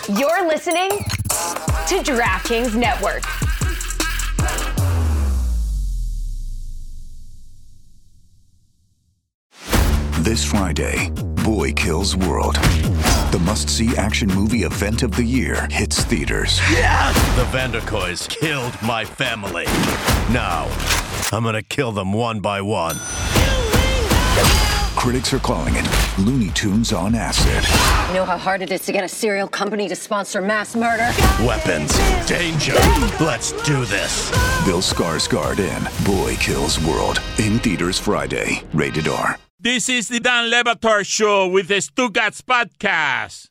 You're listening to DraftKings Network. This Friday, Boy Kills World. The must-see action movie event of the year hits theaters. Yes! The Vanderkoys killed my family. Now, I'm gonna kill them one by one. Critics are calling it Looney Tunes on acid. You know how hard it is to get a cereal company to sponsor mass murder? Weapons, danger. Let's do this. Bill Skarsgård in Boy Kills World. In theaters Friday. Rated R. This is the Dan Le Batard Show with the Stugotz Podcast.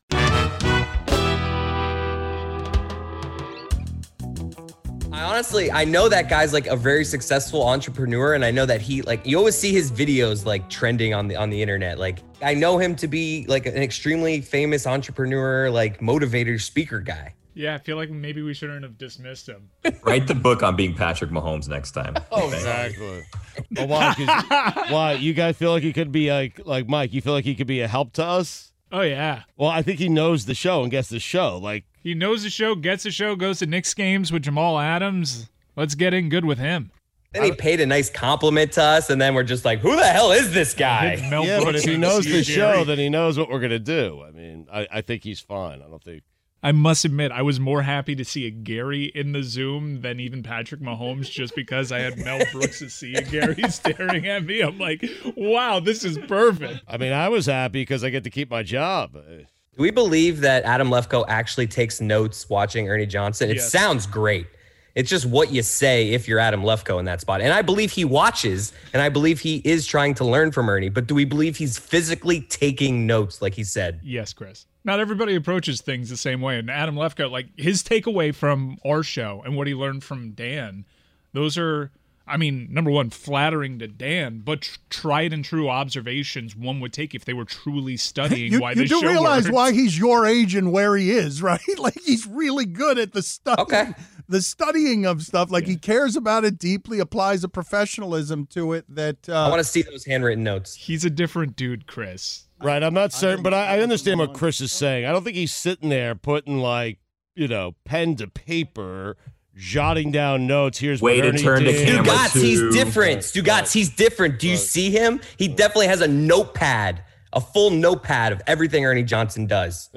I know that guy's like a very successful entrepreneur, and I know that he you always see his videos like trending on the internet. Like I know him to be like an extremely famous entrepreneur, like motivator, speaker guy. Yeah, I feel like maybe we shouldn't have dismissed him. Write the book on being Patrick Mahomes next time. Oh, exactly. Well, why? You guys feel like he could be like Mike? You feel like he could be a help to us? Oh yeah. Well, I think he knows the show and gets the show. Like he knows the show, gets the show, goes to Knicks games with Jamal Adams. Let's get in good with him. Then he paid a nice compliment to us, and then we're just like, who the hell is this guy? Yeah, but if he knows the show, then he knows what we're gonna do. I mean, I think he's fine. I don't think. I must admit, I was more happy to see a Gary in the Zoom than even Patrick Mahomes, just because I had Mel Brooks to see a Gary staring at me. I'm like, wow, this is perfect. I mean, I was happy because I get to keep my job. Do we believe that Adam Lefkoe actually takes notes watching Ernie Johnson? It sounds great. It's just what you say if you're Adam Lefkoe in that spot. And I believe he watches, and I believe he is trying to learn from Ernie. But do we believe he's physically taking notes like he said? Yes, Chris. Not everybody approaches things the same way. And Adam Lefkoe, like his takeaway from our show and what he learned from Dan, those are, I mean, number one, flattering to Dan, but tried and true observations one would take if they were truly studying why this show You do realize works. why he's your age and where he is, right? Like he's really good at the stuff. Okay. The studying of stuff, like he cares about it deeply, applies a professionalism to it that... I want to see those handwritten notes. He's a different dude, Chris. Right, I'm not certain, but I understand what Chris is saying. I don't think he's sitting there putting, pen to paper, jotting down notes. Here's Way what to Ernie turn the did. camera Stugotz, he's different. Stugotz, he's different. Do you see him? He definitely has a notepad, a full notepad of everything Ernie Johnson does.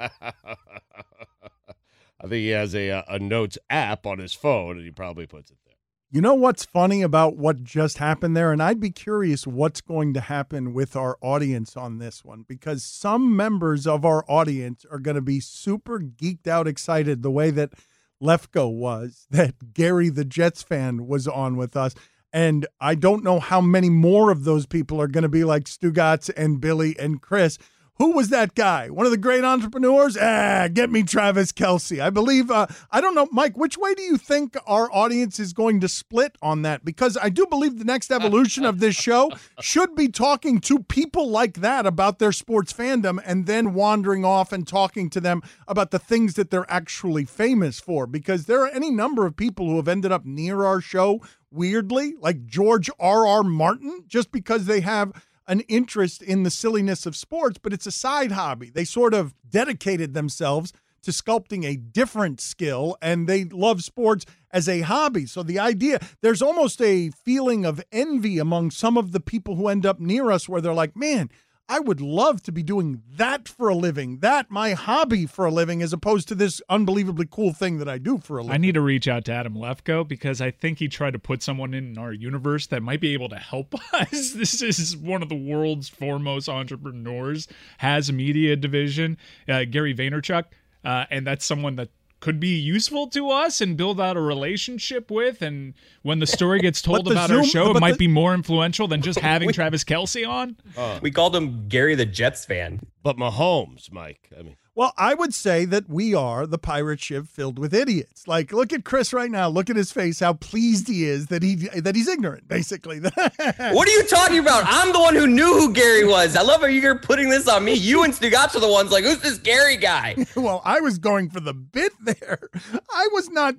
I think he has a notes app on his phone, and he probably puts it there. You know what's funny about what just happened there? And I'd be curious what's going to happen with our audience on this one, because some members of our audience are going to be super geeked out excited the way that Lefkoe was, that Gary the Jets fan was on with us. And I don't know how many more of those people are going to be like Stugotz and Billy and Chris. Who was that guy? One of the great entrepreneurs? Get me Travis Kelce. I believe, I don't know, Mike, which way do you think our audience is going to split on that? Because I do believe the next evolution of this show should be talking to people like that about their sports fandom and then wandering off and talking to them about the things that they're actually famous for. Because there are any number of people who have ended up near our show weirdly, like George R.R. Martin, just because they have an interest in the silliness of sports, but it's a side hobby. They sort of dedicated themselves to sculpting a different skill, and they love sports as a hobby. So the idea, there's almost a feeling of envy among some of the people who end up near us where they're like, man, I would love to be doing that for a living, that my hobby for a living, as opposed to this unbelievably cool thing that I do for a living. I need to reach out to Adam Lefkoe because I think he tried to put someone in our universe that might be able to help us. This is one of the world's foremost entrepreneurs, has a media division, Gary Vaynerchuk, and that's someone that could be useful to us and build out a relationship with. And when the story gets told about our show, it might be more influential than just having Travis Kelce on. We called him Gary the Jets fan. But Mahomes, Mike, I mean. Well, I would say that we are the pirate ship filled with idiots. Like, look at Chris right now. Look at his face, how pleased he is that he's ignorant, basically. What are you talking about? I'm the one who knew who Gary was. I love how you're putting this on me. You and Stugotz are the ones like, who's this Gary guy? Well, I was going for the bit there. I was not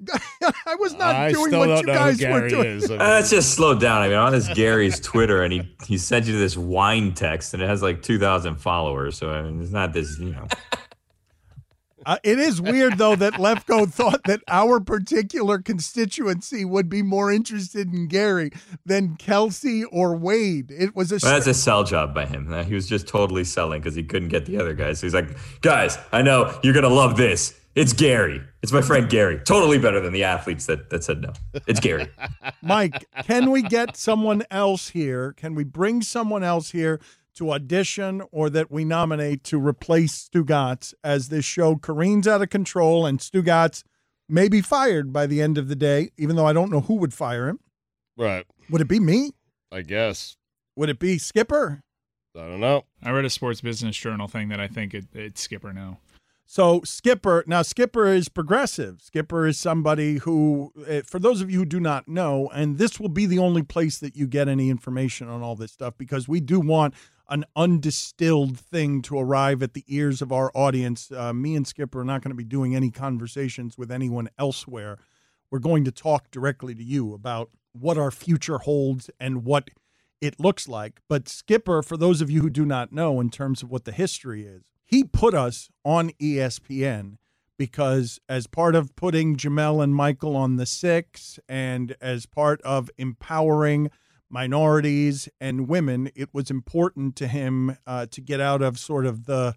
I doing still what don't you know guys who were Gary doing. is. I mean, Let's just slow down. I mean, on this Gary's Twitter, and he sent you this wine text, and it has like 2,000 followers. So I mean, it's not this, It is weird, though, that Lefko thought that our particular constituency would be more interested in Gary than Kelsey or Wade. It was that's a sell job by him. He was just totally selling because he couldn't get the other guys. So he's like, guys, I know you're going to love this. It's Gary. It's my friend Gary. Totally better than the athletes that said no. It's Gary. Mike, can we get someone else here? Can we bring someone else here to audition or that we nominate to replace Stugotz as this show careens out of control and Stugotz may be fired by the end of the day, even though I don't know who would fire him. Right. Would it be me? I guess. Would it be Skipper? I don't know. I read a Sports Business Journal thing that I think it's Skipper now. So Skipper is progressive. Skipper is somebody who, for those of you who do not know, and this will be the only place that you get any information on all this stuff, because we do want an undistilled thing to arrive at the ears of our audience. Me and Skipper are not going to be doing any conversations with anyone elsewhere. We're going to talk directly to you about what our future holds and what it looks like. But Skipper, for those of you who do not know in terms of what the history is, he put us on ESPN because as part of putting Jamel and Michael on the Six and as part of empowering minorities and women, it was important to him to get out of sort of the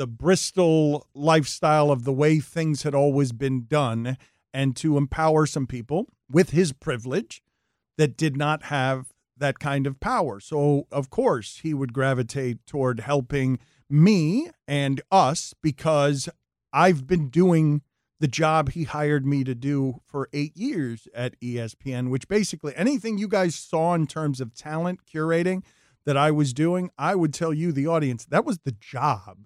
Bristol lifestyle of the way things had always been done and to empower some people with his privilege that did not have that kind of power. So, of course, he would gravitate toward helping me and us because I've been doing the job he hired me to do for 8 years at ESPN, which basically anything you guys saw in terms of talent curating that I was doing, I would tell you, the audience, that was the job.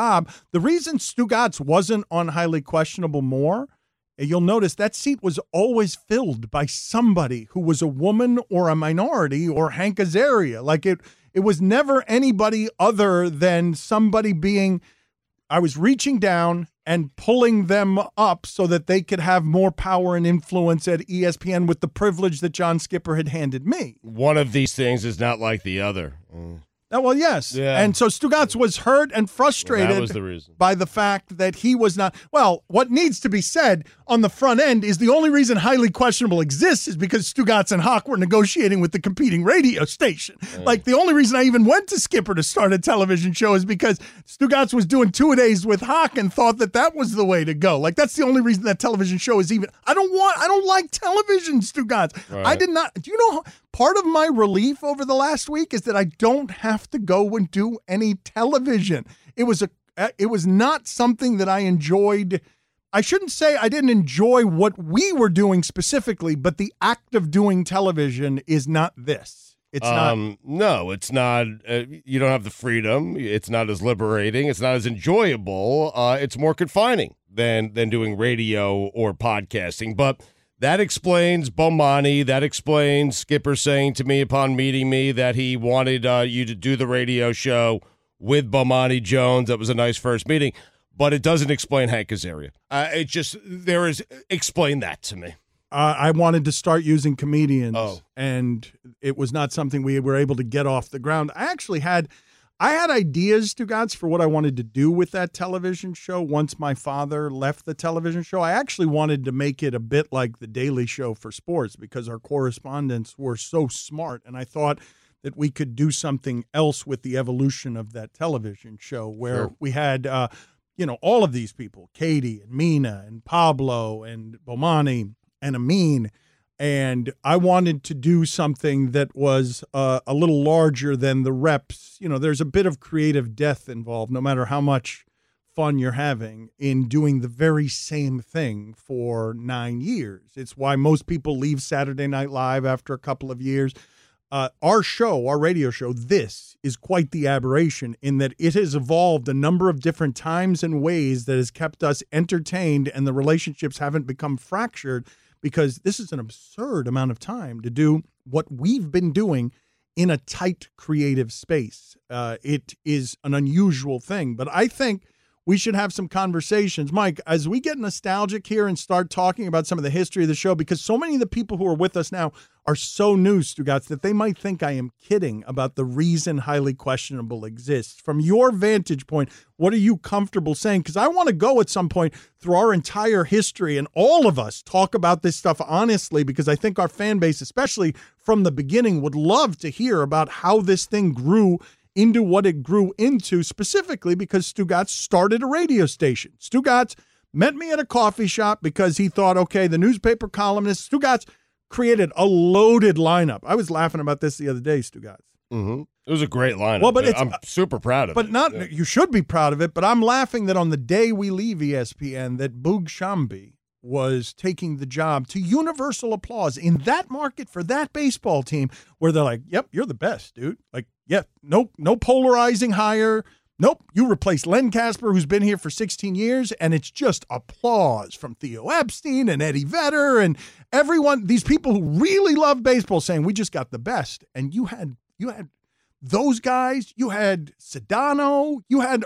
The reason Stugotz wasn't on Highly Questionable more, you'll notice that seat was always filled by somebody who was a woman or a minority or Hank Azaria. Like it was never anybody other than somebody being, I was reaching down and pulling them up so that they could have more power and influence at ESPN with the privilege that John Skipper had handed me. One of these things is not like the other. Oh, well, yes. Yeah. And so Stugotz was hurt and frustrated that was the reason. by the fact that he was not. Well, what needs to be said on the front end is the only reason Highly Questionable exists is because Stugotz and Hawk were negotiating with the competing radio station. Like, the only reason I even went to Skipper to start a television show is because Stugotz was doing 2-a-days with Hawk and thought that was the way to go. Like, that's the only reason that television show is even. I don't like television, Stugotz. Right. I did not. Do you know part of my relief over the last week is that I don't have to go and do any television. It was not something that I enjoyed. I shouldn't say I didn't enjoy what we were doing specifically, but the act of doing television is not this. It's not. No, it's not. You don't have the freedom. It's not as liberating. It's not as enjoyable. It's more confining than doing radio or podcasting. But that explains Bomani. That explains Skipper saying to me upon meeting me that he wanted you to do the radio show with Bomani Jones. That was a nice first meeting. But it doesn't explain Hank Azaria. Explain that to me. I wanted to start using comedians, and it was not something we were able to get off the ground. I had ideas, Stugotz, for what I wanted to do with that television show once my father left the television show. I actually wanted to make it a bit like The Daily Show for sports because our correspondents were so smart, and I thought that we could do something else with the evolution of that television show where we had, all of these people, Katie and Mina and Pablo and Bomani and Amin. And I wanted to do something that was a little larger than the reps. There's a bit of creative death involved, no matter how much fun you're having in doing the very same thing for 9 years. It's why most people leave Saturday Night Live after a couple of years. Our radio show, this is quite the aberration in that it has evolved a number of different times and ways that has kept us entertained and the relationships haven't become fractured. Because this is an absurd amount of time to do what we've been doing in a tight creative space. It is an unusual thing. But I think we should have some conversations. Mike, as we get nostalgic here and start talking about some of the history of the show, because so many of the people who are with us now are so new, Stugotz, that they might think I am kidding about the reason Highly Questionable exists. From your vantage point, what are you comfortable saying? Because I want to go at some point through our entire history and all of us talk about this stuff honestly, because I think our fan base, especially from the beginning, would love to hear about how this thing grew into what it grew into, specifically because Stugotz started a radio station. Stugotz met me at a coffee shop because he thought, okay, the newspaper columnist, Stugotz created a loaded lineup. I was laughing about this the other day, Stugotz. Mm-hmm. It was a great lineup. Well, but I'm super proud of it. But you should be proud of it, but I'm laughing that on the day we leave ESPN, that Boog Shambi was taking the job to universal applause in that market for that baseball team where they're like, yep, you're the best, dude. Like, yeah, no polarizing hire. Nope, you replaced Len Casper, who's been here for 16 years, and it's just applause from Theo Epstein and Eddie Vedder and everyone, these people who really love baseball saying, we just got the best. And you had those guys, you had Sedano, you had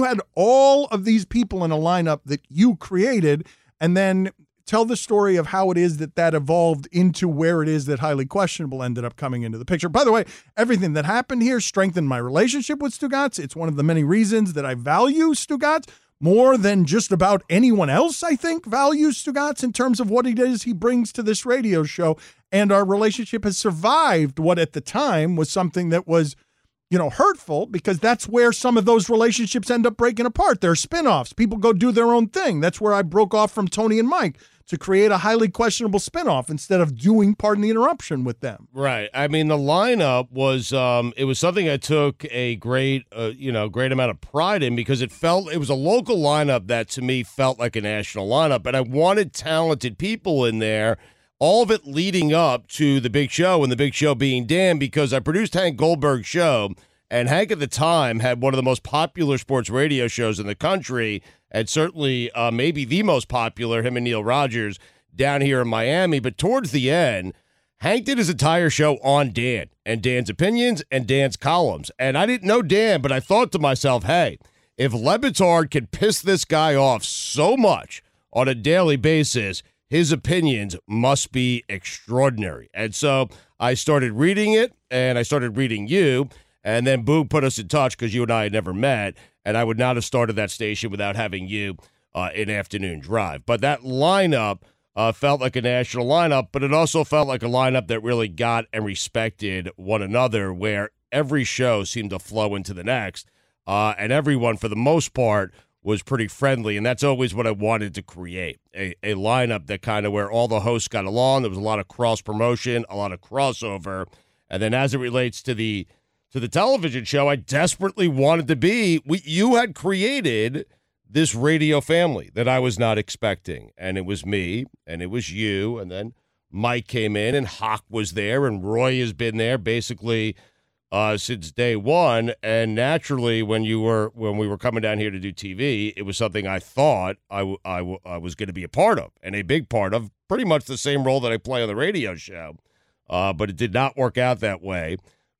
all of these people in a lineup that you created, and then tell the story of how it is that evolved into where it is that Highly Questionable ended up coming into the picture. By the way, everything that happened here strengthened my relationship with Stugotz. It's one of the many reasons that I value Stugotz more than just about anyone else, I think, values Stugotz in terms of what it is he brings to this radio show. And our relationship has survived what at the time was something that was, hurtful, because that's where some of those relationships end up breaking apart. They're spinoffs. People go do their own thing. That's where I broke off from Tony and Mike to create a Highly Questionable spinoff instead of doing Pardon the Interruption with them. Right. I mean, the lineup was it was something I took a great amount of pride in, because it was a local lineup that to me felt like a national lineup, and I wanted talented people in there. All of it leading up to the big show, and the big show being Dan, because I produced Hank Goldberg's show, and Hank at the time had one of the most popular sports radio shows in the country, and certainly maybe the most popular, him and Neil Rogers, down here in Miami. But towards the end, Hank did his entire show on Dan and Dan's opinions and Dan's columns. And I didn't know Dan, but I thought to myself, hey, if Le Batard can piss this guy off so much on a daily basis, his opinions must be extraordinary. And so I started reading it, and I started reading you, and then Boog put us in touch because you and I had never met, and I would not have started that station without having you in Afternoon Drive. But that lineup felt like a national lineup, but it also felt like a lineup that really got and respected one another, where every show seemed to flow into the next, and everyone, for the most part, was pretty friendly, and that's always what I wanted to create, a lineup that kind of where all the hosts got along. There was a lot of cross-promotion, a lot of crossover, and then as it relates to the television show, I desperately wanted to be, you had created this radio family that I was not expecting, and it was me, and it was you, and then Mike came in, and Hawk was there, and Roy has been there basically since day one. And naturally, when we were coming down here to do TV, it was something I thought I was going to be a part of, and a big part of, pretty much the same role that I play on the radio show. But it did not work out that way.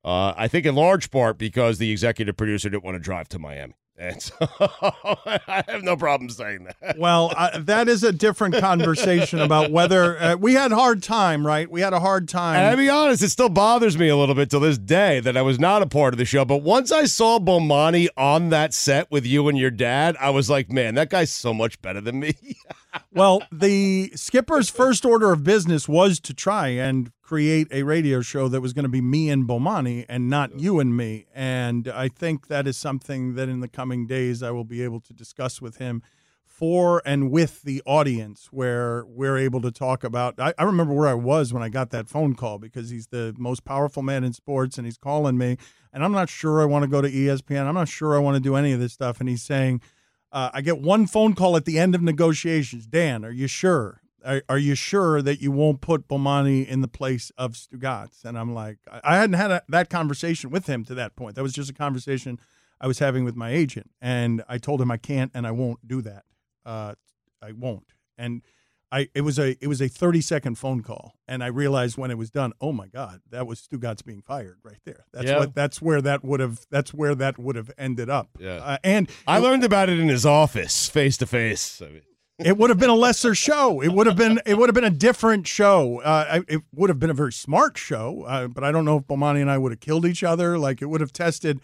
I think in large part because the executive producer didn't want to drive to Miami. And so I have no problem saying that. Well, that is a different conversation about whether we had a hard time, right? We had a hard time. And to be honest, it still bothers me a little bit to this day that I was not a part of the show. But once I saw Bomani on that set with you and your dad, I was like, man, that guy's so much better than me. Well, the skipper's first order of business was to try and create a radio show that was going to be me and Bomani and not you and me. And I think that is something that in the coming days I will be able to discuss with him for and with the audience, where we're able to talk about. I remember where I was when I got that phone call, because he's the most powerful man in sports and he's calling me and I'm not sure I want to go to ESPN. I'm not sure I want to do any of this stuff. And he's saying, I get one phone call at the end of negotiations. Dan, are you sure? Are you sure that you won't put Bomani in the place of Stugotz? And I'm like, I hadn't had that conversation with him to that point. That was just a conversation I was having with my agent. And I told him I can't and I won't do that. I won't. And it was a 30-second phone call, and I realized when it was done, oh my God, that was Stu Gatz being fired right there. That's where that would have ended up. Yeah. And I learned about it in his office, face to face. It would have been a lesser show. It would have been a different show. It would have been a very smart show, but I don't know if Bomani and I would have killed each other. Like, it would have tested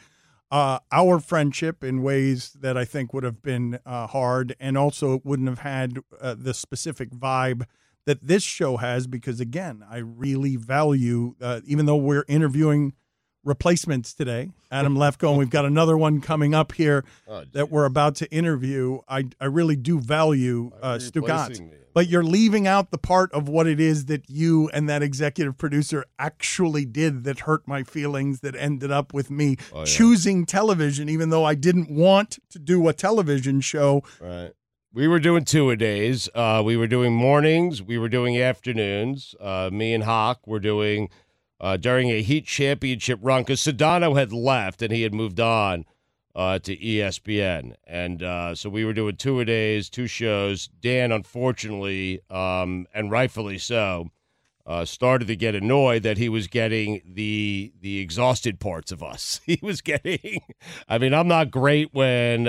our friendship in ways that I think would have been hard, and also it wouldn't have had the specific vibe that this show has, because, again, I really value, even though we're interviewing replacements today, Adam Lefkoe, and we've got another one coming up here that we're about to interview. I really do value Stu Gatz, but you're leaving out the part of what it is that you and that executive producer actually did that hurt my feelings, that ended up with me choosing television, even though I didn't want to do a television show. Right. We were doing two-a-days. We were doing mornings. We were doing afternoons. Me and Hawk were doing during a Heat championship run, because Sedano had left and he had moved on to ESPN. And so we were doing two-a-days, two shows. Dan, unfortunately, and rightfully so, started to get annoyed that he was getting the exhausted parts of us. He was getting, I mean, I'm not great when,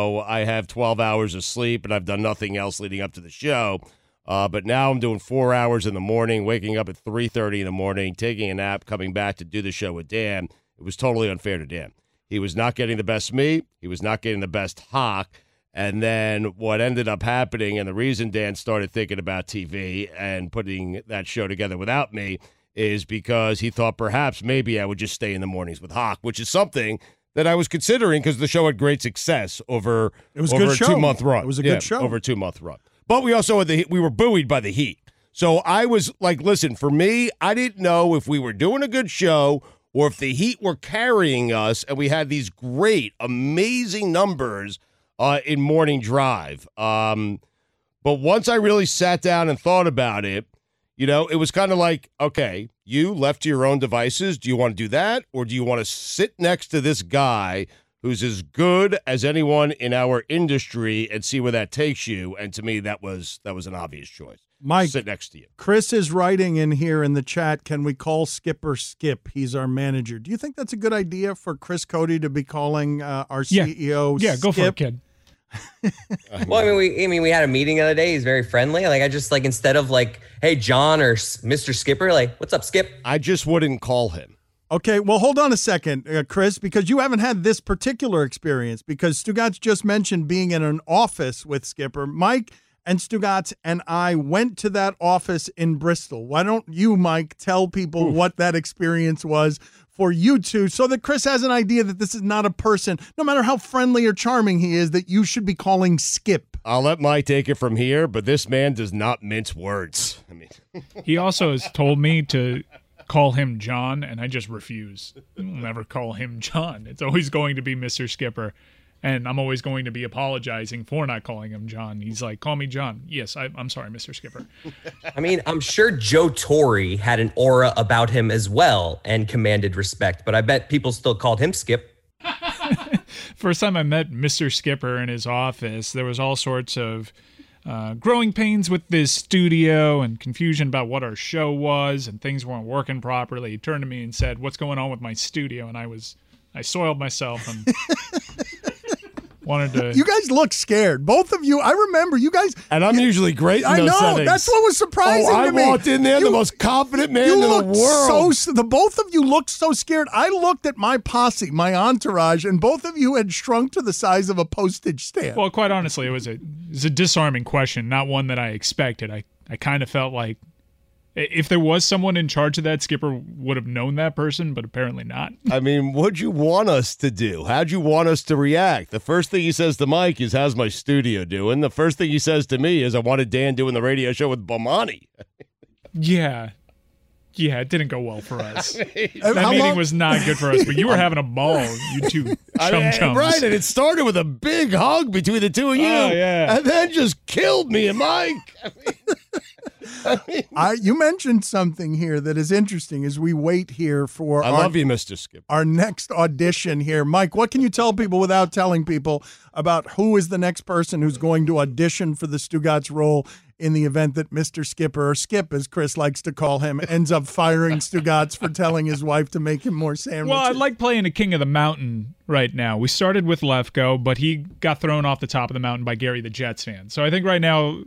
I have 12 hours of sleep and I've done nothing else leading up to the show. But now I'm doing 4 hours in the morning, waking up at 3:30 in the morning, taking a nap, coming back to do the show with Dan. It was totally unfair to Dan. He was not getting the best me. He was not getting the best Hawk. And then what ended up happening, and the reason Dan started thinking about TV and putting that show together without me, is because he thought perhaps maybe I would just stay in the mornings with Hawk, which is something that I was considering because the show had great success over a 2-month run. It was a good show. Over a 2-month run. But we also had we were buoyed by the Heat. So I was like, listen, for me, I didn't know if we were doing a good show or if the Heat were carrying us, and we had these great, amazing numbers in Morning Drive. But once I really sat down and thought about it, it was kind of like, okay, you left to your own devices. Do you want to do that? Or do you want to sit next to this guy who's as good as anyone in our industry and see where that takes you? And to me, that was an obvious choice. Mike, sit next to you. Chris is writing in here in the chat, can we call Skipper Skip? He's our manager. Do you think that's a good idea for Chris Cody to be calling our CEO Yeah, Skip? go for it, kid. Well, we had a meeting the other day. He's very friendly. Like, I just, like, instead of like, hey, John or Mr. Skipper, like, what's up, Skip? I just wouldn't call him. Okay, well, hold on a second, Chris, because you haven't had this particular experience, because Stu Gatz just mentioned being in an office with Skipper. Mike and Stu Gatz and I went to that office in Bristol. Why don't you, Mike, tell people what that experience was for you two, so that Chris has an idea that this is not a person, no matter how friendly or charming he is, that you should be calling Skip. I'll let Mike take it from here, but this man does not mince words. I mean, he also has told me to call him John, and I just refuse. I'll never call him John. It's always going to be Mr. Skipper, and I'm always going to be apologizing for not calling him John. He's like, call me John. Yes, I'm sorry, Mr. Skipper. I mean, I'm sure Joe Torre had an aura about him as well and commanded respect, but I bet people still called him Skip. First time I met Mr. Skipper in his office, there was all sorts of growing pains with this studio and confusion about what our show was, and things weren't working properly. He turned to me and said, what's going on with my studio? And I soiled myself and wanted to. You guys look scared. Both of you. I remember you guys. And I'm usually great in I those know. settings. That's what was surprising to me. I walked in there, the most confident man in the world. The both of you looked so scared. I looked at my posse, my entourage, and both of you had shrunk to the size of a postage stamp. Well, quite honestly, it was a disarming question, not one that I expected. I kind of felt like if there was someone in charge of that, Skipper would have known that person, but apparently not. I mean, what'd you want us to do? How'd you want us to react? The first thing he says to Mike is, how's my studio doing? The first thing he says to me is, I wanted Dan doing the radio show with Bomani. Yeah, it didn't go well for us. That meeting was not good for us, but you were having a ball, you two chums. Right, and it started with a big hug between the two of you, and then just killed me and Mike. You mentioned something here that is interesting as we wait here for love you, Mr. Skip. Our next audition here. Mike, what can you tell people without telling people about who is the next person who's going to audition for the Stu Gatz role in the event that Mr. Skipper, or Skip as Chris likes to call him, ends up firing Stugatz for telling his wife to make him more sandwiches. Well, I like playing a King of the Mountain right now. We started with Lefko, but he got thrown off the top of the mountain by Gary the Jets fan. So I think right now,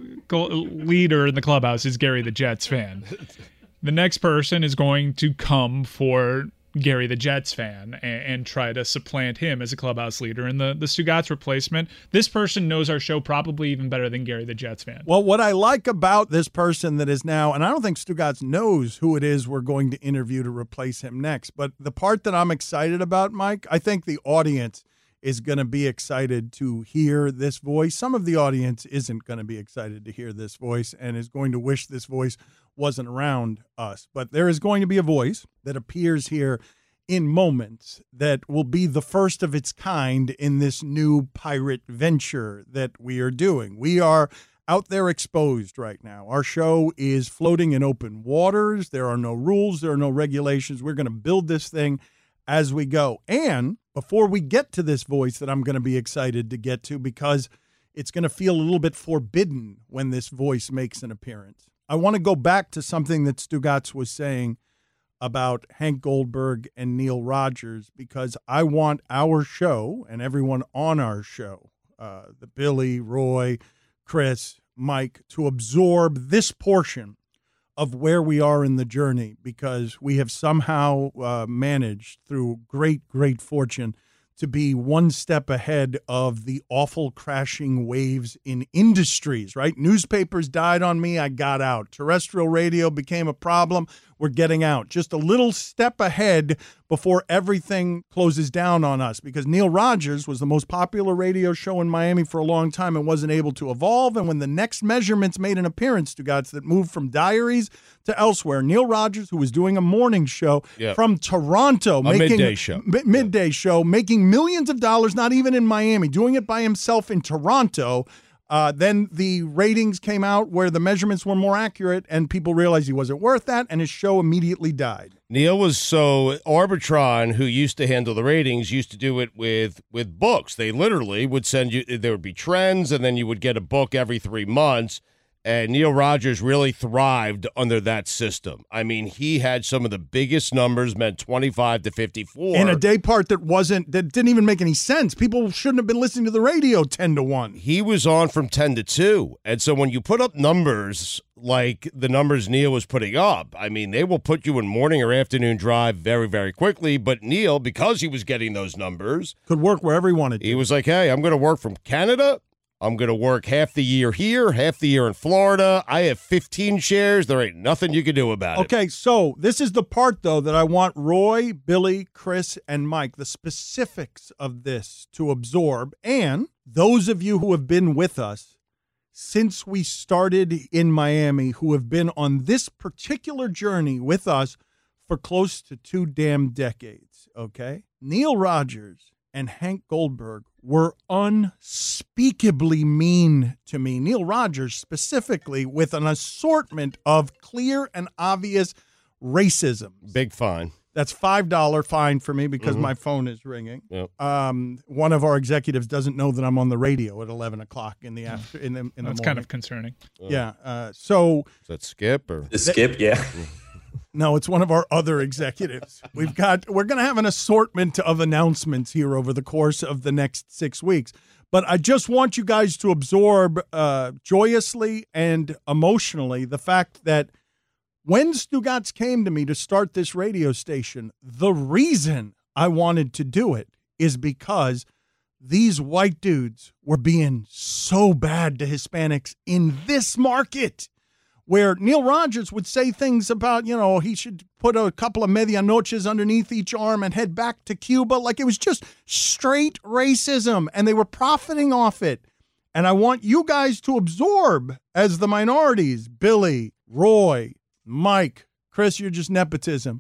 leader in the clubhouse is Gary the Jets fan. The next person is going to come for Gary the Jets fan and try to supplant him as a clubhouse leader. And the Stugatz replacement, this person knows our show probably even better than Gary the Jets fan. Well, what I like about this person that is now, and I don't think Stugatz knows who it is we're going to interview to replace him next, but the part that I'm excited about, Mike, I think the audience is going to be excited to hear this voice. Some of the audience isn't going to be excited to hear this voice and is going to wish this voice wasn't around us. But there is going to be a voice that appears here in moments that will be the first of its kind in this new pirate venture that we are doing. We are out there exposed right now. Our show is floating in open waters. There are no rules. There are no regulations. We're going to build this thing as we go. And before we get to this voice that I'm going to be excited to get to, because it's going to feel a little bit forbidden when this voice makes an appearance, I want to go back to something that Stugatz was saying about Hank Goldberg and Neil Rogers, because I want our show and everyone on our show, the Billy, Roy, Chris, Mike, to absorb this portion of where we are in the journey, because we have somehow managed through great fortune to be one step ahead of the awful crashing waves in industries, right? Newspapers died on me, I got out. Terrestrial radio became a problem, we're getting out. Just a little step ahead before everything closes down on us, because Neil Rogers was the most popular radio show in Miami for a long time and wasn't able to evolve. And when the next Measurements made an appearance, Stugatz, that moved from Diaries to elsewhere, Neil Rogers, who was doing a morning show from Toronto, midday show, making millions of dollars, not even in Miami, doing it by himself in Toronto. Then the ratings came out where the measurements were more accurate, and people realized he wasn't worth that, and his show immediately died. Neil was so Arbitron, who used to handle the ratings, used to do it with books. They literally would send you, there would be trends, and then you would get a book every 3 months. And Neil Rogers really thrived under that system. I mean, he had some of the biggest numbers, meant 25 to 54. In a day part that didn't even make any sense. People shouldn't have been listening to the radio 10 to 1. He was on from 10 to 2. And so when you put up numbers like the numbers Neil was putting up, I mean, they will put you in morning or afternoon drive very, very quickly. But Neil, because he was getting those numbers, could work wherever he wanted to. He was like, hey, I'm going to work from Canada. I'm going to work half the year here, half the year in Florida. I have 15 shares. There ain't nothing you can do about it. Okay, so this is the part, though, that I want Roy, Billy, Chris, and Mike, the specifics of this, to absorb. And those of you who have been with us since we started in Miami, who have been on this particular journey with us for close to 2 damn decades, okay? Neil Rogers and Hank Goldberg were unspeakably mean to me. Neil Rogers specifically, with an assortment of clear and obvious racism. Big fine. That's $5 fine for me because my phone is ringing. Yep. One of our executives doesn't know that I'm on the radio at 11 o'clock in the morning. That's kind of concerning. Yeah. So is that Skip or Skip? Yeah. No, it's one of our other executives. We're going to have an assortment of announcements here over the course of the next 6 weeks. But I just want you guys to absorb joyously and emotionally the fact that when Stugatz came to me to start this radio station, the reason I wanted to do it is because these white dudes were being so bad to Hispanics in this market, where Neil Rogers would say things about, he should put a couple of medianoches underneath each arm and head back to Cuba. Like, it was just straight racism, and they were profiting off it. And I want you guys to absorb as the minorities, Billy, Roy, Mike, Chris, you're just nepotism.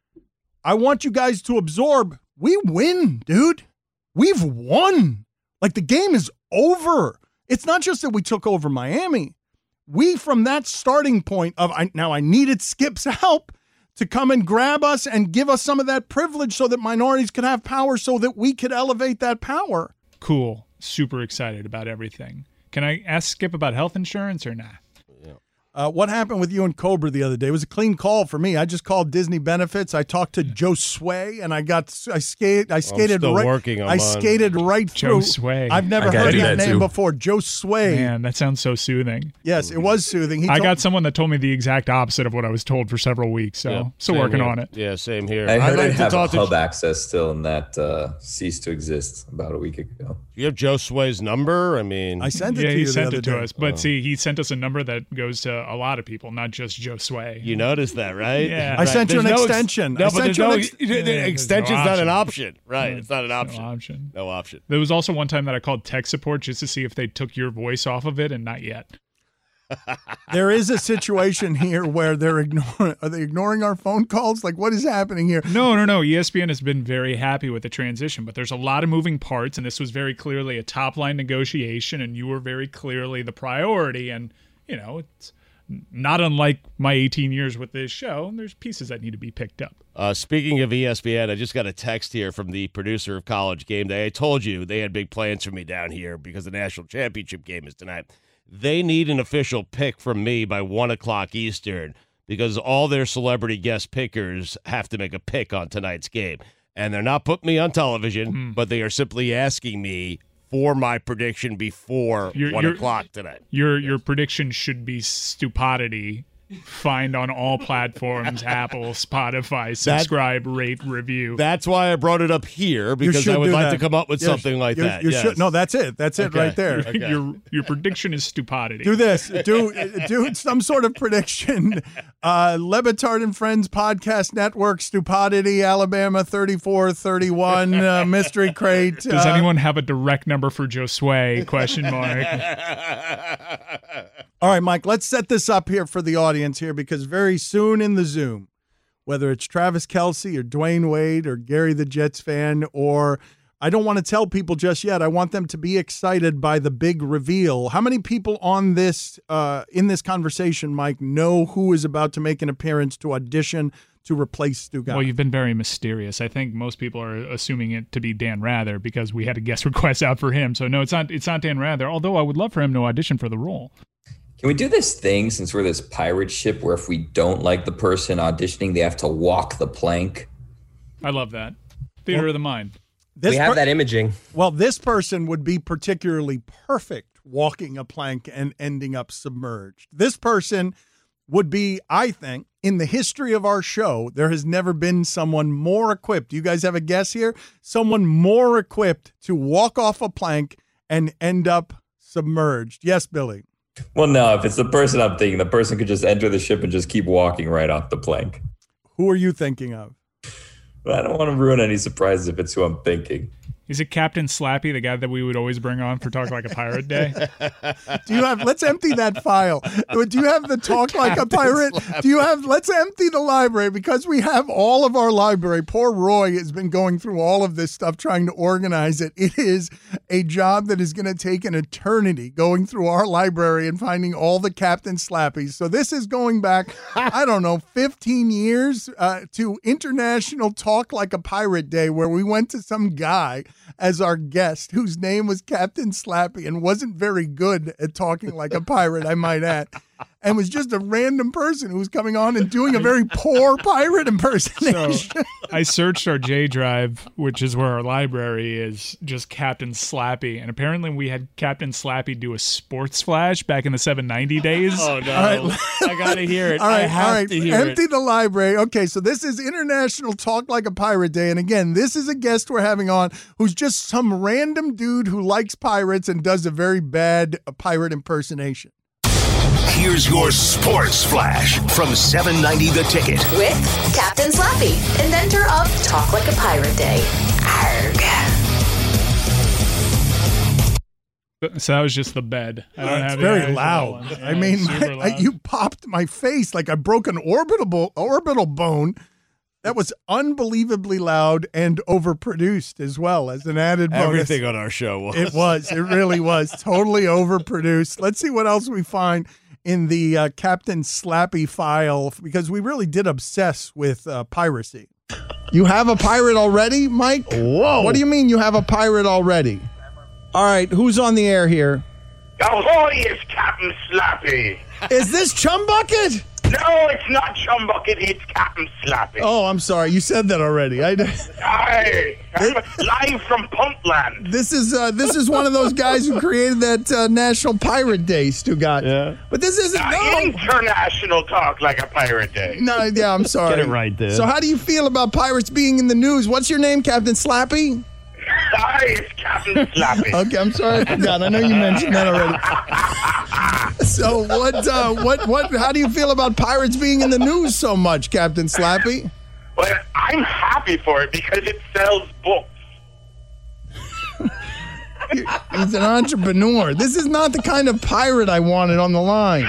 I want you guys to absorb, we win, dude. We've won. Like, the game is over. It's not just that we took over Miami. We, from that starting point of, I needed Skip's help to come and grab us and give us some of that privilege so that minorities could have power, so that we could elevate that power. Cool. Super excited about everything. Can I ask Skip about health insurance or not? What happened with you and Cobra the other day? It was a clean call for me. I just called Disney Benefits. I talked to Joe Sway, and I skated still right. working. I skated right through. Joe Sway. I've never heard that name before. Joe Sway. Man, that sounds so soothing. Yes, it was soothing. I got someone that told me the exact opposite of what I was told for several weeks, so still working on it. Yeah, same here. I heard like it have hub access still, and that ceased to exist about a week ago. You have Joe Sway's number? I mean, I sent it to you. He sent the it to other day. us. But see, he sent us a number that goes to a lot of people, not just Joe Sway. You noticed that, right? Yeah. I sent you an extension. No, but there's extension's no not an option. option. Right, it's not an option. No No option. There was also one time that I called tech support just to see if they took your voice off of it, and not yet. There is a situation here where they're ignoring. Are they ignoring our phone calls? Like, what is happening here? No. ESPN has been very happy with the transition, but there's a lot of moving parts, and this was very clearly a top-line negotiation, and you were very clearly the priority. And, it's not unlike my 18 years with this show, and there's pieces that need to be picked up. Speaking of ESPN, I just got a text here from the producer of College Game Day. I told you they had big plans for me down here because the national championship game is tonight. They need an official pick from me by 1 o'clock Eastern because all their celebrity guest pickers have to make a pick on tonight's game. And they're not putting me on television, but they are simply asking me for my prediction before 1 o'clock tonight. Your prediction should be stupidity. Find on all platforms, Apple, Spotify, subscribe, rate, review. That's why I brought it up here, because I would like to come up with something like that. Should. No, that's it. That's it right there. Okay. Your prediction is stupidity. Do this. Do some sort of prediction. Lebitard and Friends Podcast Network, Stupidity, Alabama 34-31, Mystery Crate. Does anyone have a direct number for Joe Sway? Question mark. All right, Mike, let's set this up here for the audience here, because very soon in the Zoom, whether it's Travis Kelce or Dwayne Wade or Gary the Jets fan, or I don't want to tell people just yet. I want them to be excited by the big reveal. How many people on this in this conversation, Mike, know who is about to make an appearance to audition to replace Stugotz? Well, you've been very mysterious. I think most people are assuming it to be Dan Rather because we had a guest request out for him. So no, it's not Dan Rather, although I would love for him to audition for the role. Can we do this thing, since we're this pirate ship, where if we don't like the person auditioning, they have to walk the plank? I love that. Theater of the mind. We have that imaging. Well, this person would be particularly perfect walking a plank and ending up submerged. This person would be, I think, in the history of our show, there has never been someone more equipped. Do you guys have a guess here? Someone more equipped to walk off a plank and end up submerged. Yes, Billy. Well, no, if it's the person I'm thinking, the person could just enter the ship and just keep walking right off the plank. Who are you thinking of? But I don't want to ruin any surprises if it's who I'm thinking. Is it Captain Slappy, the guy that we would always bring on for Talk Like a Pirate Day? Do you have, let's empty that file. Do you have the Talk Like a Pirate? Let's empty the library, because we have all of our library. Poor Roy has been going through all of this stuff, trying to organize it. It is a job that is going to take an eternity, going through our library and finding all the Captain Slappies. So this is going back, 15 years to International Talk Like a Pirate Day, where we went to some guy as our guest whose name was Captain Slappy and wasn't very good at talking like a pirate, I might add, and was just a random person who was coming on and doing a very poor pirate impersonation. So I searched our J Drive, which is where our library is, just Captain Slappy, and apparently we had Captain Slappy do a sports flash back in the 790 days. Oh, no. All right. I got to hear it. All right, I have to hear Empty it. the library. Okay, so this is International Talk Like a Pirate Day. And again, this is a guest we're having on who's just some random dude who likes pirates and does a very bad pirate impersonation. Here's your sports flash from 790 The Ticket. With Captain Slappy, inventor of Talk Like a Pirate Day. Arrgh. So that was just the bed. I don't have It's very any loud. Yeah, I mean, super loud. you popped my face like I broke an orbital bone. That was unbelievably loud and overproduced as well as an added bonus. Everything on our show was. It was. It really was. Totally overproduced. Let's see what else we find in the Captain Slappy file, because we really did obsess with piracy. You have a pirate already, Mike? Whoa. What do you mean you have a pirate already? All right, who's on the air here? Ahoy, it's Captain Slappy. Is this Chum Bucket? No, it's not Chum Bucket, it's Captain Slappy. Oh, I'm sorry. You said that already. I'm live from Puntland. This is one of those guys who created that National Pirate Day, Stugat. Yeah. But this isn't International Talk Like a Pirate Day. No, yeah, I'm sorry. Get it right, dude. So how do you feel about pirates being in the news? What's your name, Captain Slappy? Hi, it's Captain Slappy. Okay, I'm sorry, I forgot. I know you mentioned that already. So what? How do you feel about pirates being in the news so much, Captain Slappy? Well, I'm happy for it because it sells books. He's an entrepreneur. This is not the kind of pirate I wanted on the line.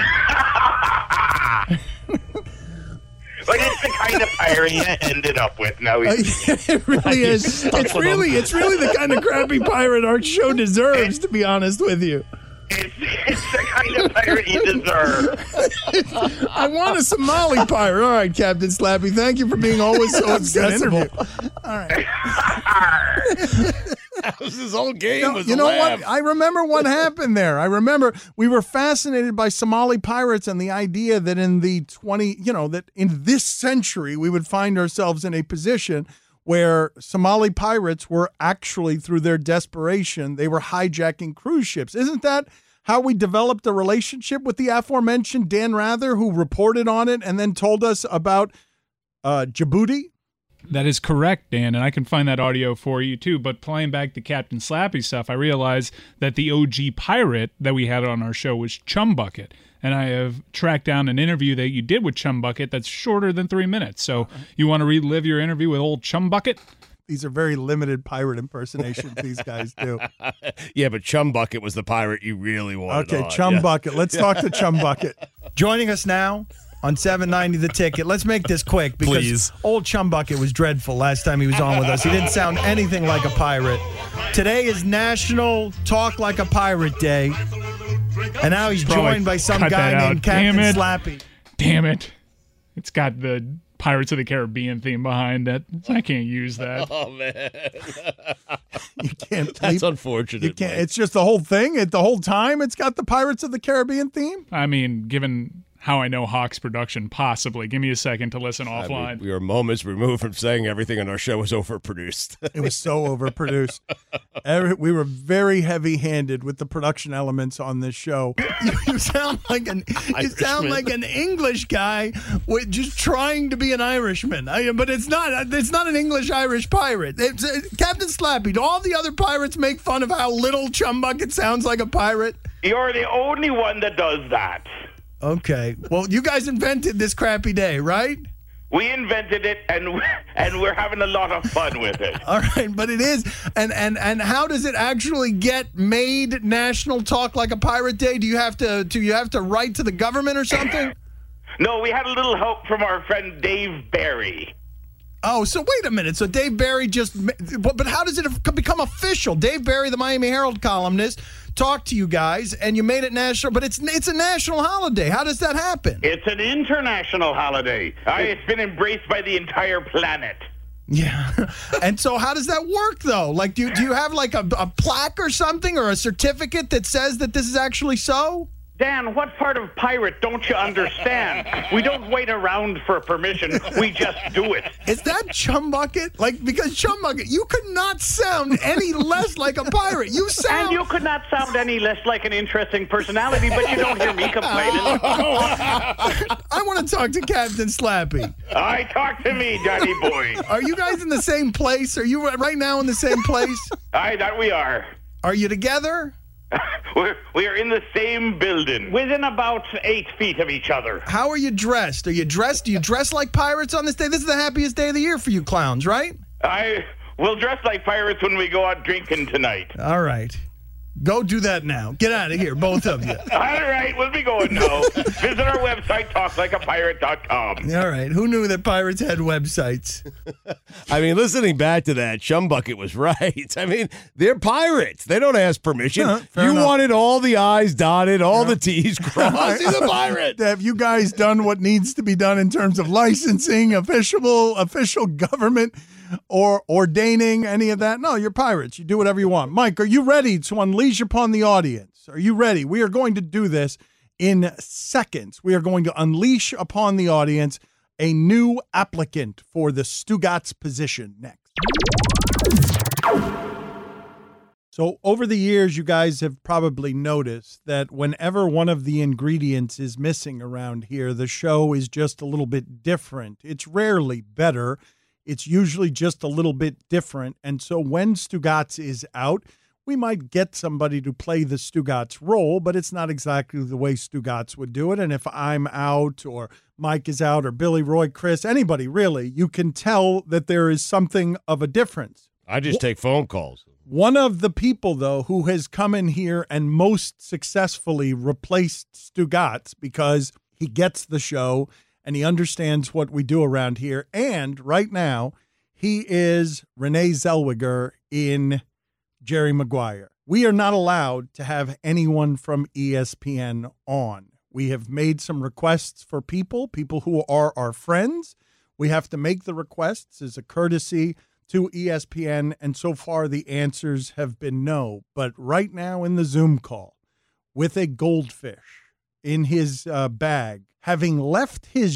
But it's the kind of pirate you ended up with. No, it really is. It's really the kind of crappy pirate our show deserves, to be honest with you. It's the kind of pirate you deserve. I want a Somali pirate. All right, Captain Slappy. Thank you for being always so accessible. All right. That was his whole game. You know what? I remember what happened there. I remember we were fascinated by Somali pirates and the idea that in that in this century we would find ourselves in a position where Somali pirates were actually, through their desperation, they were hijacking cruise ships. Isn't that how we developed a relationship with the aforementioned Dan Rather, who reported on it and then told us about Djibouti? That is correct, Dan, and I can find that audio for you too. But playing back the Captain Slappy stuff, I realized that the OG pirate that we had on our show was Chum Bucket. And I have tracked down an interview that you did with Chum Bucket that's shorter than 3 minutes. So you want to relive your interview with old Chum Bucket? These are very limited pirate impersonations these guys do. Yeah, but Chum Bucket was the pirate you really wanted. Okay, Chum Bucket. Let's talk to Chum Bucket. Joining us now on 790 The Ticket. Let's make this quick because old Chum Bucket was dreadful last time he was on with us. He didn't sound anything like a pirate. Today is National Talk Like a Pirate Day. And now he's joined by some guy named Captain Slappy. Damn it. It's got the Pirates of the Caribbean theme behind it. I can't use that. Oh, man. You can't. That's unfortunate. You can't. It's just the whole thing. The whole time it's got the Pirates of the Caribbean theme. I mean, given how I know Hawk's production, possibly. Give me a second to listen offline. We were moments removed from saying everything on our show was overproduced. It was so overproduced. We were very heavy-handed with the production elements on this show. You sound like an English guy with just trying to be an Irishman. But it's not. It's not an English-Irish pirate. It's Captain Slappy. Do all the other pirates make fun of how little Chum Bucket sounds like a pirate? You're the only one that does that. Okay. Well, you guys invented this crappy day, right? We invented it, and we're having a lot of fun with it. All right, but it is. And how does it actually get made National Talk Like a Pirate Day? Do you have to write to the government or something? No, we had a little help from our friend Dave Barry. Oh, so wait a minute. So Dave Barry but how does it become official? Dave Barry, the Miami Herald columnist, talked to you guys, and you made it national, but it's a national holiday. How does that happen? It's an international holiday. It's been embraced by the entire planet. Yeah. And so how does that work, though? Like, do you have, like, a plaque or something or a certificate that says that this is actually so? Dan, what part of pirate don't you understand? We don't wait around for permission. We just do it. Is that Chum Bucket? Like, because Chum Bucket, you could not sound any less like a pirate. And you could not sound any less like an interesting personality, but you don't hear me complaining. I want to talk to Captain Slappy. Talk to me, Daddy boy. Are you guys in the same place? Are you right now in the same place? That we are. Are you together? We are in the same building, within about 8 feet of each other. How are you dressed? Do you dress like pirates on this day? This is the happiest day of the year for you clowns, right? We'll dress like pirates when we go out drinking tonight. All right. Go do that now. Get out of here, both of you. All right, we'll be going now. Visit our website, talklikeapirate.com. All right. Who knew that pirates had websites? I mean, listening back to that, Chum Bucket was right. I mean, they're pirates. They don't ask permission. You wanted all the I's dotted, all the T's crossed. He's a pirate. Have you guys done what needs to be done in terms of licensing, official government or ordaining any of that. No, you're pirates. You do whatever you want. Mike, are you ready to unleash upon the audience? Are you ready? We are going to do this in seconds. We are going to unleash upon the audience a new applicant for the Stugotz position next. So over the years, you guys have probably noticed that whenever one of the ingredients is missing around here, the show is just a little bit different. It's rarely better. It's usually just a little bit different. And so when Stugotz is out, we might get somebody to play the Stugotz role, but it's not exactly the way Stugotz would do it. And if I'm out or Mike is out or Billy, Roy, Chris, anybody really, you can tell that there is something of a difference. I just take phone calls. One of the people, though, who has come in here and most successfully replaced Stugotz because he gets the show and he understands what we do around here. And right now, he is Renee Zellweger in Jerry Maguire. We are not allowed to have anyone from ESPN on. We have made some requests for people who are our friends. We have to make the requests as a courtesy to ESPN, and so far the answers have been no. But right now in the Zoom call, with a goldfish in his bag, having left his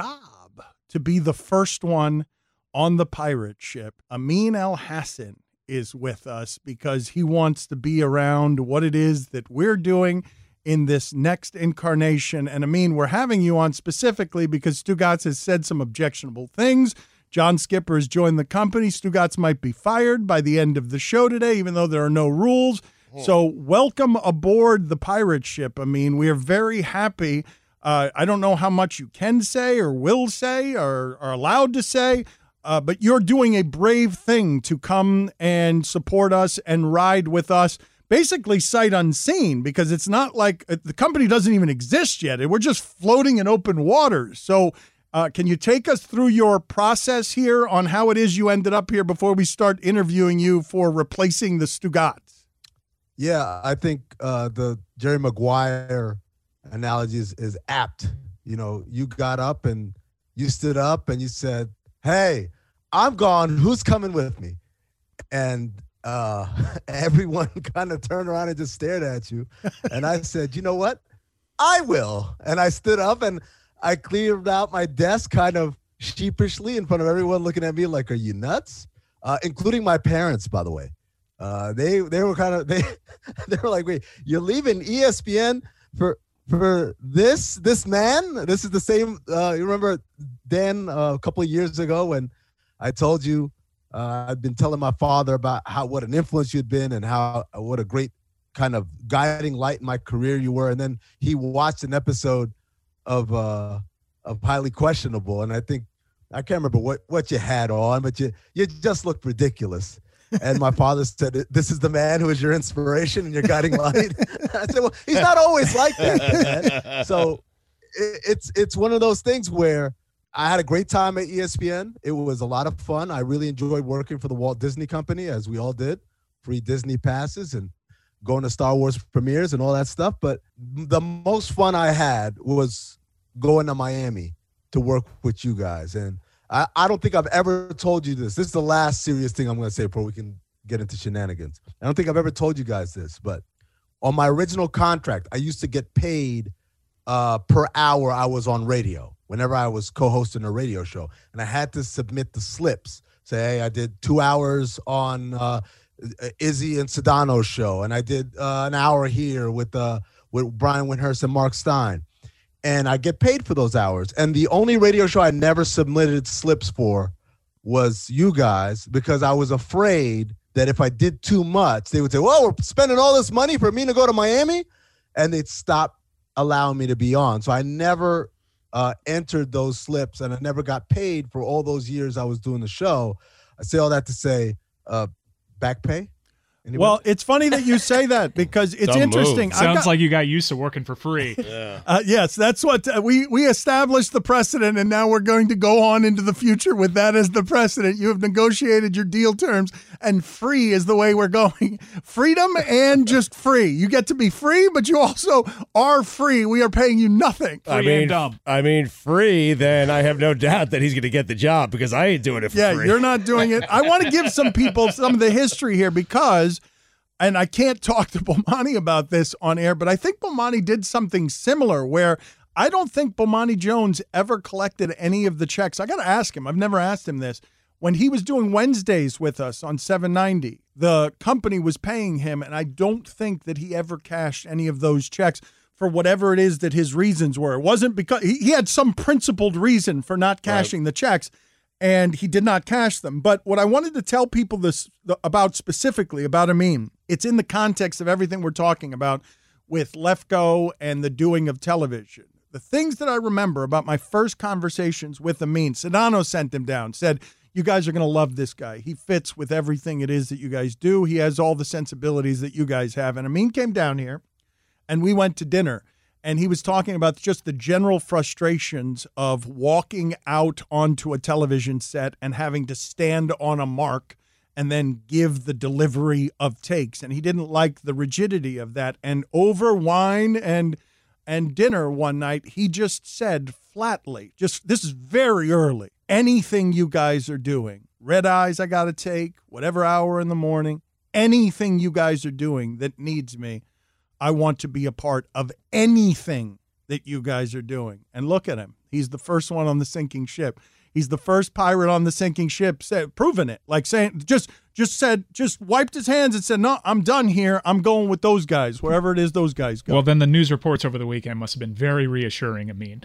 job to be the first one on the pirate ship, Amin Elhassan is with us because he wants to be around what it is that we're doing in this next incarnation. And Amin, we're having you on specifically because Stugotz has said some objectionable things. John Skipper has joined the company. Stugotz might be fired by the end of the show today, even though there are no rules. So welcome aboard the pirate ship. I mean, we are very happy. I don't know how much you can say or will say or are allowed to say, but you're doing a brave thing to come and support us and ride with us, basically sight unseen, because it's not like the company doesn't even exist yet. We're just floating in open waters. So can you take us through your process here on how it is you ended up here before we start interviewing you for replacing the Stugotz? Yeah, I think the Jerry Maguire analogy is apt. You know, you got up and you stood up and you said, "Hey, I'm gone. Who's coming with me?" And everyone kind of turned around and just stared at you. And I said, "You know what? I will." And I stood up and I cleared out my desk kind of sheepishly in front of everyone looking at me like, "Are you nuts?" Including my parents, by the way. They were kind of, they were like, "Wait, you're leaving ESPN for this man?" This is the same, you remember, Dan, a couple of years ago when I told you I'd been telling my father about what an influence you'd been and what a great kind of guiding light in my career you were. And then he watched an episode of Highly Questionable, and I can't remember what you had on, but you just looked ridiculous. And my father said, "This is the man who is your inspiration and your guiding light." I said, "Well, he's not always like that, man." So it's one of those things where I had a great time at ESPN. It was a lot of fun. I really enjoyed working for the Walt Disney Company, as we all did, free Disney passes and going to Star Wars premieres and all that stuff. But the most fun I had was going to Miami to work with you guys. And I don't think I've ever told you this. This is the last serious thing I'm going to say before we can get into shenanigans. I don't think I've ever told you guys this, but on my original contract, I used to get paid per hour I was on radio whenever I was co-hosting a radio show. And I had to submit the slips. Say, "Hey, I did 2 hours on Izzy and Sedano's show, and I did an hour here with Brian Windhurst and Mark Stein." And I get paid for those hours. And the only radio show I never submitted slips for was you guys, because I was afraid that if I did too much, they would say, "Well, we're spending all this money for me to go to Miami," and they'd stop allowing me to be on. So I never entered those slips, and I never got paid for all those years I was doing the show. I say all that to say, back pay? Well, it's funny that you say that because it's interesting. Sounds like you got used to working for free. Yes, that's what we established the precedent, and now we're going to go on into the future with that as the precedent. You have negotiated your deal terms, and free is the way we're going. Freedom and just free. You get to be free, but you also are free. We are paying you nothing. I mean, free, then I have no doubt that he's going to get the job because I ain't doing it for free. Yeah, you're not doing it. I want to give some people some of the history here because, and I can't talk to Bomani about this on air, but I think Bomani did something similar where I don't think Bomani Jones ever collected any of the checks. I got to ask him. I've never asked him this. When he was doing Wednesdays with us on 790, the company was paying him, and I don't think that he ever cashed any of those checks for whatever it is that his reasons were. It wasn't because he had some principled reason for not cashing the checks, and he did not cash them. But what I wanted to tell people specifically about Amin, it's in the context of everything we're talking about with Lefko and the doing of television. The things that I remember about my first conversations with Amin, Sedano sent him down, said, you guys are going to love this guy. He fits with everything it is that you guys do. He has all the sensibilities that you guys have. And Amin came down here, and we went to dinner. And he was talking about just the general frustrations of walking out onto a television set and having to stand on a mark and then give the delivery of takes. And he didn't like the rigidity of that. And over wine and dinner one night, he just said flatly, this is very early, anything you guys are doing, red eyes I got to take, whatever hour in the morning, anything you guys are doing that needs me, I want to be a part of anything that you guys are doing. And look at him. He's the first one on the sinking ship. He's the first pirate on the sinking ship, proving it. Like saying, just wiped his hands and said, no, I'm done here. I'm going with those guys, wherever it is those guys go. Well, then the news reports over the weekend must have been very reassuring, Amin.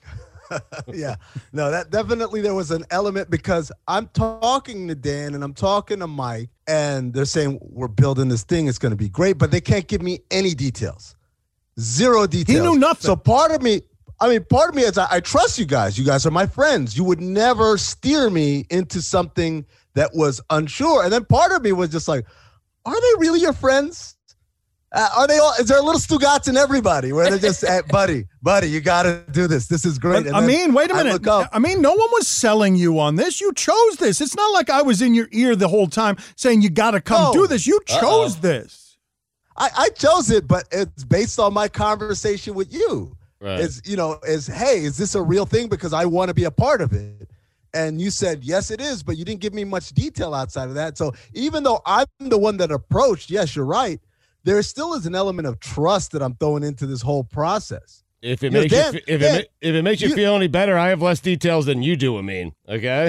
Yeah, no, that definitely there was an element because I'm talking to Dan and I'm talking to Mike and they're saying we're building this thing. It's going to be great, but they can't give me any details. Zero details. He knew nothing. So part of me is I trust you guys. You guys are my friends. You would never steer me into something that was unsure. And then part of me was just like, are they really your friends? Are they all? Is there a little Stugats in everybody where they're just, hey, buddy, you got to do this. This is great. I mean, wait a minute. I mean, no one was selling you on this. You chose this. It's not like I was in your ear the whole time saying you got to come do this. You chose this. I chose it, but it's based on my conversation with you. Right. Hey, is this a real thing? Because I want to be a part of it. And you said, yes, it is, but you didn't give me much detail outside of that. So even though I'm the one that approached, yes, you're right. There still is an element of trust that I'm throwing into this whole process. If it makes you feel any better, I have less details than you do, Amin. Okay?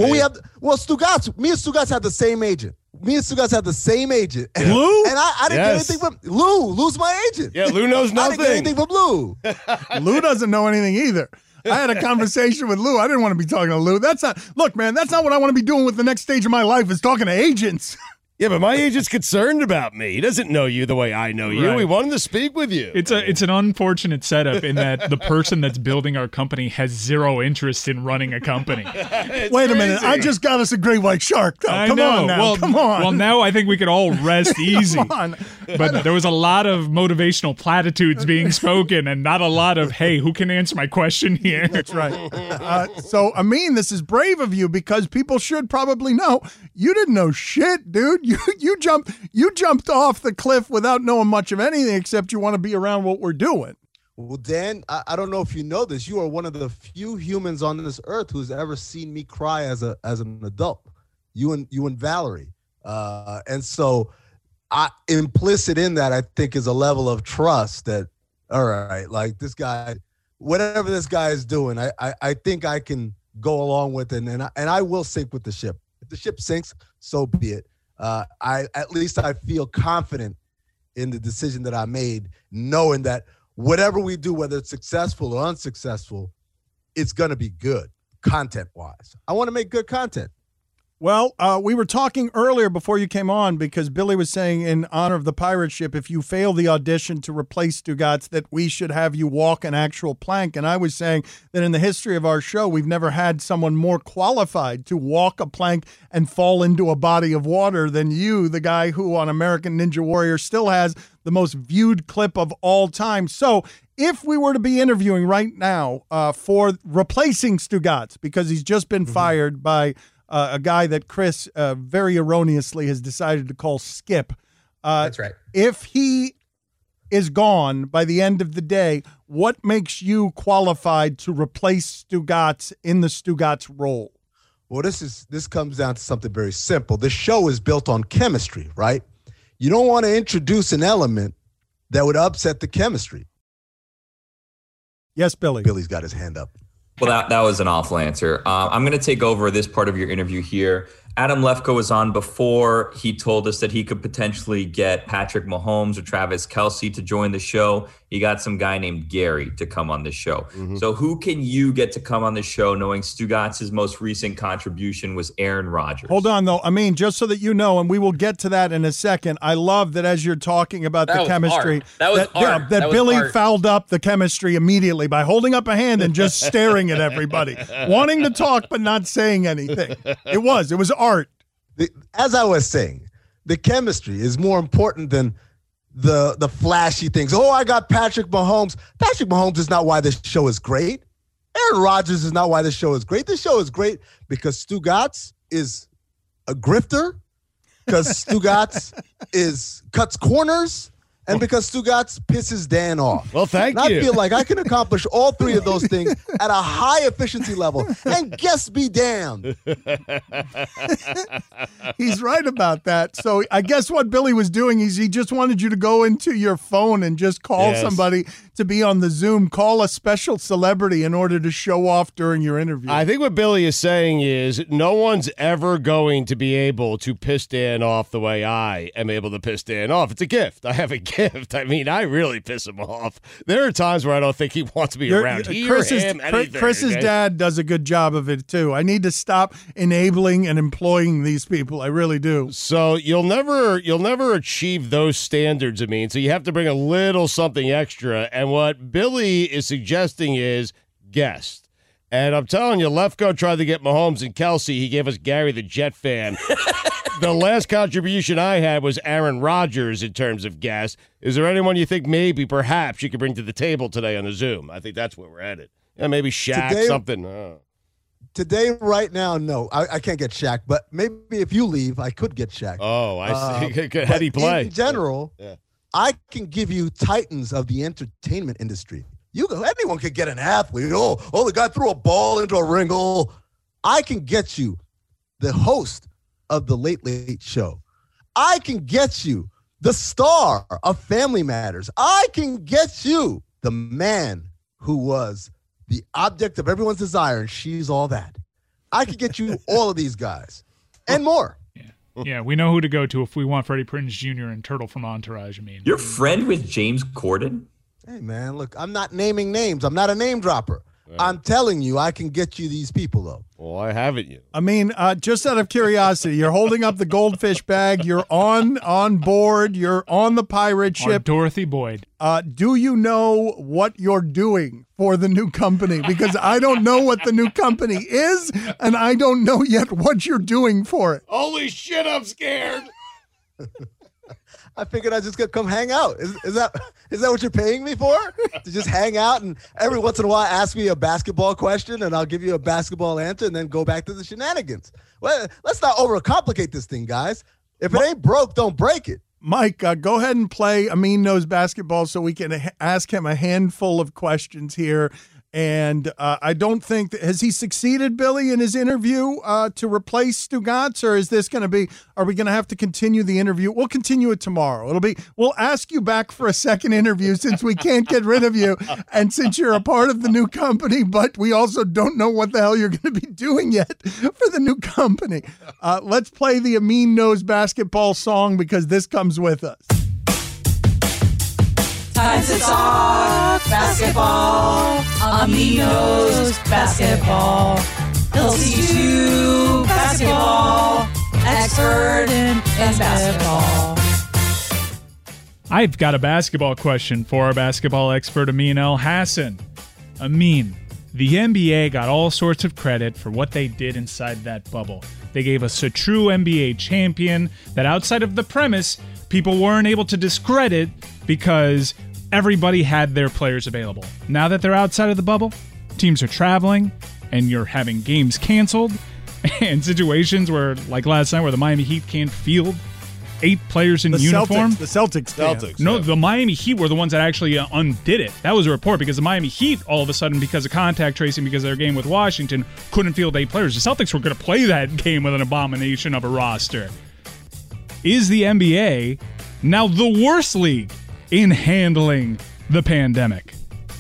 Stugats, me and Stugats have the same agent. Me and Stugats have the same agent. Lou? And I didn't get anything from Lou. Lou's my agent. Yeah, Lou knows nothing. I didn't get anything from Lou. Lou doesn't know anything either. I had a conversation with Lou. I didn't want to be talking to Lou. Look, man, that's not what I want to be doing with the next stage of my life is talking to agents. Yeah, but my agent's concerned about me. He doesn't know you the way I know you. Right. We wanted to speak with you. It's an unfortunate setup in that the person that's building our company has zero interest in running a company. Wait a minute. I just got us a great white shark, though. Come on now. Come on. Well, now I think we could all rest easy. Come on. But there was a lot of motivational platitudes being spoken and not a lot of, hey, who can answer my question here? That's right. So, Amin, this is brave of you because people should probably know you didn't know shit, dude. You jumped off the cliff without knowing much of anything except you want to be around what we're doing. Well, Dan, I don't know if you know this. You are one of the few humans on this earth who's ever seen me cry as an adult. You and Valerie, and so implicit in that, I think, is a level of trust that, all right, like this guy, whatever this guy is doing, I think I can go along with it, and I will sink with the ship. If the ship sinks, so be it. I feel confident in the decision that I made, knowing that whatever we do, whether it's successful or unsuccessful, it's going to be good content-wise. I want to make good content. Well, we were talking earlier before you came on because Billy was saying in honor of the pirate ship, if you fail the audition to replace Stugotz, that we should have you walk an actual plank. And I was saying that in the history of our show, we've never had someone more qualified to walk a plank and fall into a body of water than you, the guy who on American Ninja Warrior still has the most viewed clip of all time. So if we were to be interviewing right now for replacing Stugotz, because he's just been fired by a guy that Chris very erroneously has decided to call Skip. That's right. If he is gone by the end of the day, what makes you qualified to replace Stugotz in the Stugotz role? Well, this comes down to something very simple. The show is built on chemistry, right? You don't want to introduce an element that would upset the chemistry. Yes, Billy. Billy's got his hand up. Well, that was an awful answer. I'm going to take over this part of your interview here. Adam Lefkoe was on before. He told us that he could potentially get Patrick Mahomes or Travis Kelce to join the show. He got some guy named Gary to come on the show. So who can you get to come on the show knowing Stugotz's most recent contribution was Aaron Rodgers? Hold on, though. I mean, just so that you know, and we will get to that in a second, I love that as you're talking about the chemistry, that Billy fouled up the chemistry immediately by holding up a hand and just staring at everybody, wanting to talk but not saying anything. It was art. As I was saying, the chemistry is more important than the flashy things. Oh, I got Patrick Mahomes. Patrick Mahomes is not why this show is great. Aaron Rodgers is not why this show is great. This show is great because Stugotz is a grifter, because Stugotz cuts corners, and because Stugotz pisses Dan off. Well, thank you. I feel like I can accomplish all three of those things at a high efficiency level, and guess be damned. He's right about that. So I guess what Billy was doing is he just wanted you to go into your phone and just call somebody to be on the Zoom, call a special celebrity in order to show off during your interview. I think what Billy is saying is no one's ever going to be able to piss Dan off the way I am able to piss Dan off. It's a gift. I have a gift. I mean, I really piss him off. There are times where I don't think he wants to be around here, Chris's dad does a good job of it, too. I need to stop enabling and employing these people. I really do. So you'll never achieve those standards, I mean. So you have to bring a little something extra. And what Billy is suggesting is guest. And I'm telling you, Lefkoe tried to get Mahomes and Kelce. He gave us Gary the Jet fan. The last contribution I had was Aaron Rodgers in terms of guest. Is there anyone you think perhaps you could bring to the table today on the Zoom? I think that's where we're headed. Yeah, maybe Shaq, something. Today, right now, no. I can't get Shaq, but maybe if you leave, I could get Shaq. Oh, I see. How do you play? In general, I can give you titans of the entertainment industry. Anyone could get an athlete. Oh, the guy threw a ball into a ring. Oh, I can get you the host of the Late Late Show. I can get you the star of Family Matters. I can get you the man who was the object of everyone's desire, and She's All That. I can get you all of these guys and more. Yeah, we know who to go to if we want Freddie Prinze Jr. and Turtle from Entourage. I mean, you're friend with James Corden? Hey, man, look, I'm not naming names. I'm not a name dropper. I'm telling you, I can get you these people, though. Well, why haven't you? I mean, just out of curiosity, you're holding up the goldfish bag. You're on board. You're on the pirate ship. Our Dorothy Boyd. Do you know what you're doing for the new company? Because I don't know what the new company is, and I don't know yet what you're doing for it. Holy shit, I'm scared. I figured I'd just come hang out. Is that what you're paying me for? To just hang out and every once in a while ask me a basketball question and I'll give you a basketball answer and then go back to the shenanigans. Well, let's not overcomplicate this thing, guys. If it ain't broke, don't break it. Mike, go ahead and play Amin Knows Basketball so we can ask him a handful of questions here. And I don't think has he succeeded, Billy, in his interview to replace Stugotz, or is this going to be? Are we going to have to continue the interview? We'll continue it tomorrow. We'll ask you back for a second interview since we can't get rid of you, and since you're a part of the new company, but we also don't know what the hell you're going to be doing yet for the new company. Let's play the Amin Knows Basketball song because this comes with us. Time to talk basketball. Amin Knows Basketball. LC2 basketball expert in basketball. I've got a basketball question for our basketball expert, Amin El Hassan. Amin, the NBA got all sorts of credit for what they did inside that bubble. They gave us a true NBA champion that outside of the premise, people weren't able to discredit because everybody had their players available. Now that they're outside of the bubble, teams are traveling, and you're having games canceled, and situations where, like last night, where the Miami Heat can't field 8 players in uniform. The Celtics. No, the Miami Heat were the ones that actually undid it. That was a report because the Miami Heat, all of a sudden, because of contact tracing, because of their game with Washington, couldn't field 8 players. The Celtics were going to play that game with an abomination of a roster. Is the NBA now the worst league in handling the pandemic?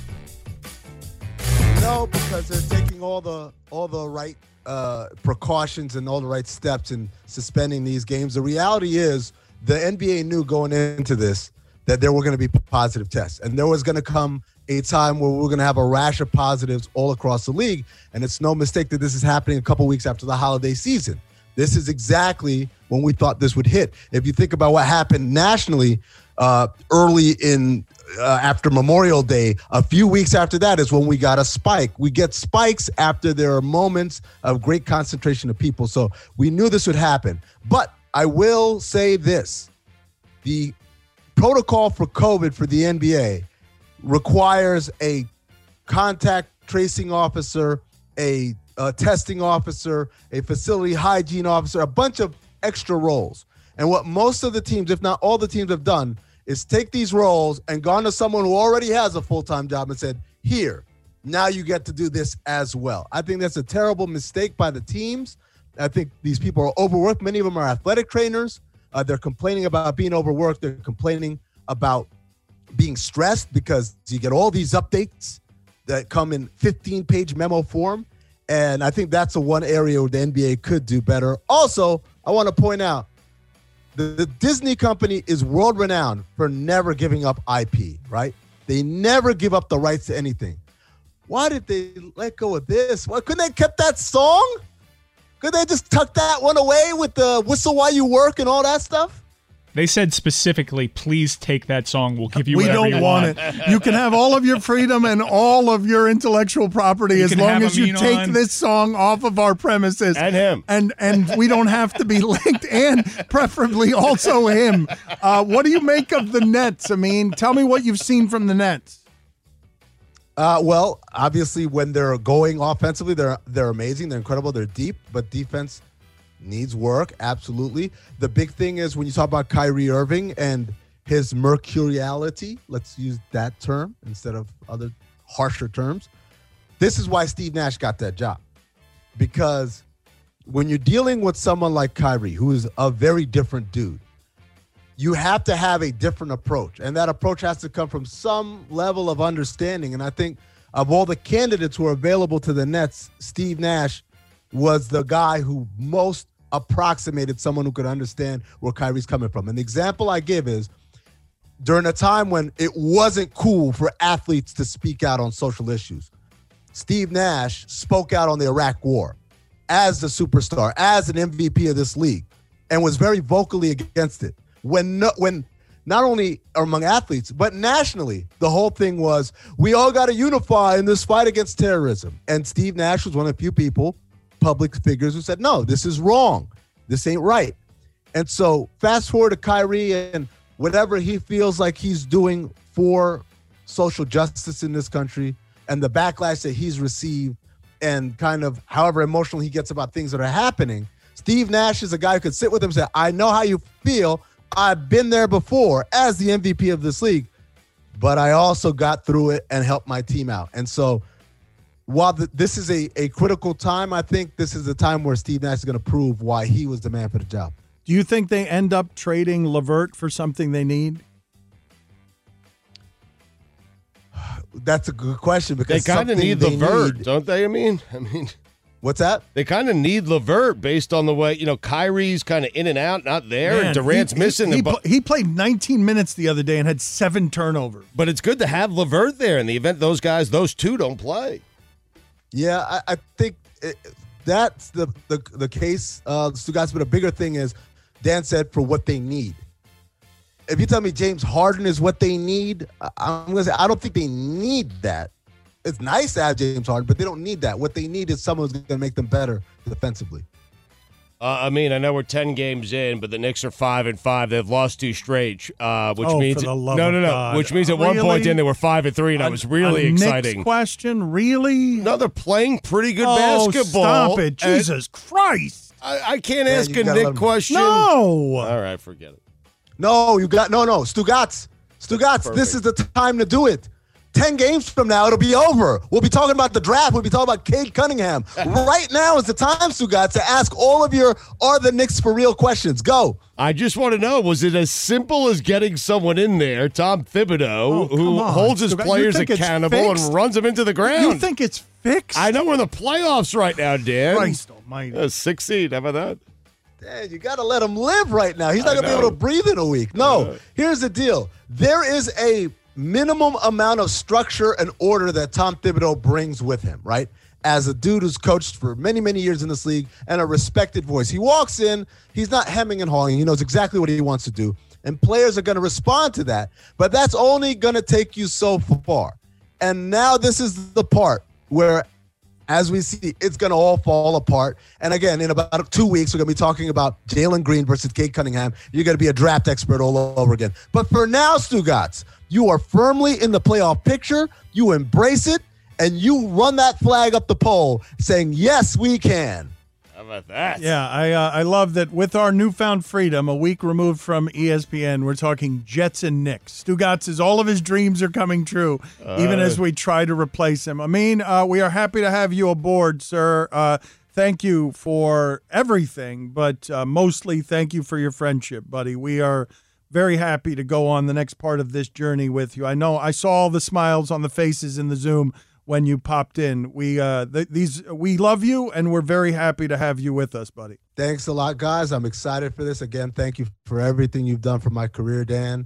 No, because they're taking all the right precautions and all the right steps in suspending these games. The reality is the NBA knew going into this that there were going to be positive tests, and there was going to come a time where we're going to have a rash of positives all across the league. And it's no mistake that this is happening a couple weeks after the holiday season. This is exactly when we thought this would hit. If you think about what happened nationally early in after Memorial Day, a few weeks after that is when we got a spike. We get spikes after there are moments of great concentration of people. So we knew this would happen. But I will say this. The protocol for COVID for the NBA requires a contact tracing officer, a testing officer, a facility hygiene officer, a bunch of extra roles. And what most of the teams, if not all the teams, have done is take these roles and gone to someone who already has a full-time job and said, here, now you get to do this as well. I think that's a terrible mistake by the teams. I think these people are overworked. Many of them are athletic trainers. They're complaining about being overworked. They're complaining about being stressed because you get all these updates that come in 15-page memo form. And I think that's the one area where the NBA could do better. Also, I want to point out, the Disney company is world-renowned for never giving up IP, right? They never give up the rights to anything. Why did they let go of this? Why couldn't they have kept that song? Could they just tuck that one away with the Whistle While You Work and all that stuff? They said specifically, please take that song. We'll give you whatever you want. We don't want it. You can have all of your freedom and all of your intellectual property as long as you take this song off of our premises. And him. And we don't have to be linked, and preferably also him. What do you make of the Nets? I mean, tell me what you've seen from the Nets. Well, obviously, when they're going offensively, they're amazing. They're incredible. They're deep, but defense needs work, absolutely. The big thing is when you talk about Kyrie Irving and his mercuriality, let's use that term instead of other harsher terms. This is why Steve Nash got that job. Because when you're dealing with someone like Kyrie, who is a very different dude, you have to have a different approach. And that approach has to come from some level of understanding. And I think of all the candidates who are available to the Nets, Steve Nash was the guy who most approximated someone who could understand where Kyrie's coming from. And the example I give is during a time when it wasn't cool for athletes to speak out on social issues, Steve Nash spoke out on the Iraq War as the superstar, as an MVP of this league, and was very vocally against it. When not only among athletes, but nationally, the whole thing was, we all got to unify in this fight against terrorism. And Steve Nash was one of the few people, public figures, who said, no, this is wrong. This ain't right. And so fast forward to Kyrie and whatever he feels like he's doing for social justice in this country and the backlash that he's received and kind of however emotional he gets about things that are happening, Steve Nash is a guy who could sit with him and say, I know how you feel. I've been there before as the MVP of this league, but I also got through it and helped my team out. And so while this is a critical time, I think this is the time where Steve Nash is going to prove why he was the man for the job. Do you think they end up trading LeVert for something they need? That's a good question because they kind of need LeVert, don't they? I mean, what's that? They kind of need LeVert based on the way, Kyrie's kind of in and out, not there, and Durant's missing. He played 19 minutes the other day and had 7 turnovers. But it's good to have LeVert there in the event those two don't play. Yeah, I think that's the case, Stugotz, but a bigger thing is Dan said for what they need. If you tell me James Harden is what they need, I'm going to say I don't think they need that. It's nice to have James Harden, but they don't need that. What they need is someone who's going to make them better defensively. I know we're 10 games in, but the Knicks are 5-5. They've lost 2 straight, which means for the love of God. Which means at one point in they were 5-3, and that was really exciting. Next question, really? No, they're playing pretty good basketball. Stop it, Jesus Christ! I can't ask a Knick question. No. All right, forget it. No, Stugotz. This is the time to do it. 10 games from now, it'll be over. We'll be talking about the draft. We'll be talking about Cade Cunningham. Right now is the time, Stugotz, to ask all of your "Are the Knicks for real?" questions. Go. I just want to know, was it as simple as getting someone in there, Tom Thibodeau, who holds his players accountable and runs them into the ground? You think it's fixed? I know we're in the playoffs right now, Dan. Christ almighty. 6 seed. How about that? Dan, you got to let him live right now. He's not going to be able to breathe in a week. No, here's the deal. There is a minimum amount of structure and order that Tom Thibodeau brings with him, right? As a dude who's coached for many, many years in this league and a respected voice. He walks in, he's not hemming and hawing. He knows exactly what he wants to do. And players are going to respond to that. But that's only going to take you so far. And now this is the part where, as we see, it's going to all fall apart. And again, in about 2 weeks, we're going to be talking about Jalen Green versus Cade Cunningham. You're going to be a draft expert all over again. But for now, Stugotz, you are firmly in the playoff picture. You embrace it, and you run that flag up the pole saying, yes, we can. How about that? Yeah, I love that with our newfound freedom, a week removed from ESPN, we're talking Jets and Knicks. Stugotz, all of his dreams are coming true, even as we try to replace him. Amin, we are happy to have you aboard, sir. Thank you for everything, but mostly thank you for your friendship, buddy. We are very happy to go on the next part of this journey with you. I know I saw all the smiles on the faces in the Zoom when you popped in. We love you, and we're very happy to have you with us, buddy. Thanks a lot, guys. I'm excited for this. Again, thank you for everything you've done for my career, Dan.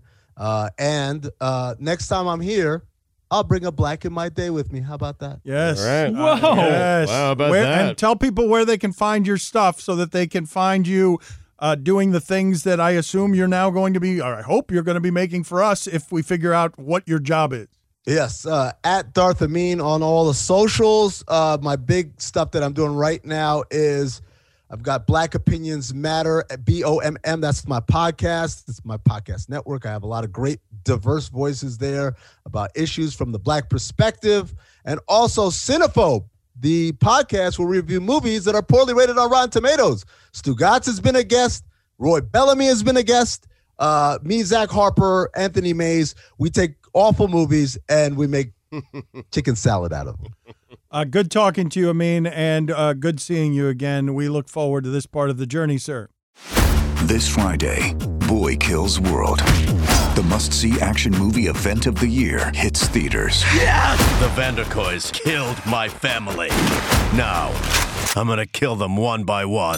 And next time I'm here, I'll bring a Black in My Day with me. How about that? Yes. All right. Whoa. Yes. Wow, how about that? And tell people where they can find your stuff so that they can find you doing the things that I assume you're now going to be, or I hope you're going to be making for us if we figure out what your job is. Yes, at Darth Amin on all the socials. My big stuff that I'm doing right now is I've got Black Opinions Matter at BOMM. That's my podcast. It's my podcast network. I have a lot of great diverse voices there about issues from the Black perspective. And also Cinephobe, the podcast will review movies that are poorly rated on Rotten Tomatoes. Stugotz has been a guest. Roy Bellamy has been a guest. Me, Zach Harper, Anthony Mays. We take awful movies and we make chicken salad out of them. Good talking to you, Amin, and good seeing you again. We look forward to this part of the journey, sir. This Friday, Boy Kills World. The must-see action movie event of the year hits theaters. Yes! The Vanderkoys killed my family. Now, I'm gonna kill them one by one.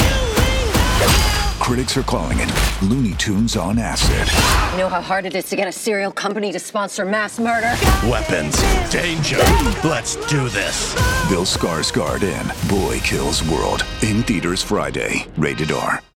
Critics are calling it Looney Tunes on acid. You know how hard it is to get a serial company to sponsor mass murder? Weapons, danger. Let's do this. Bill Skarsgård in Boy Kills World. In theaters Friday. Rated R.